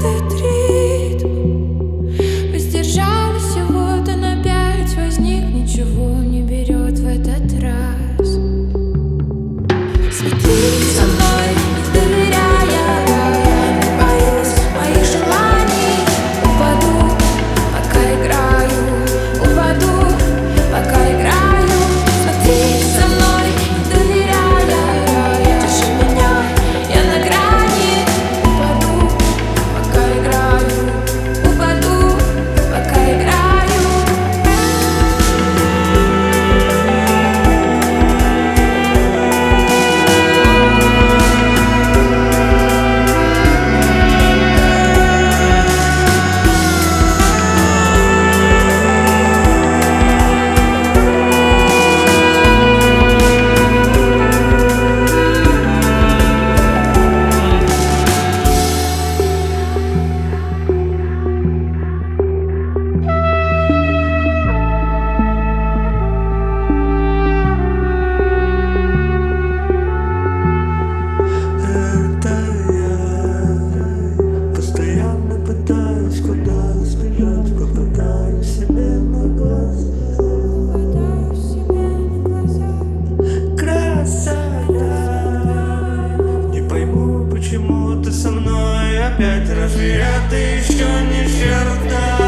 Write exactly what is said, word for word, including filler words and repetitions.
этот ритм. Воздержалась всего-то на пять, возник, ничего не берет в этот раз. Свети со мной, не доверяя, не боюсь моих желаний. Упаду, пока играю, упаду, пока играю. Смотри со мной, не доверяя, держи меня, я на грани. Упаду, пока играю, упаду, пока играю. Это я постоянно пытаюсь куда сбежать, попадаю себе на глаза. Красота, не пойму, почему ты со мной опять. Разве это еще не черта?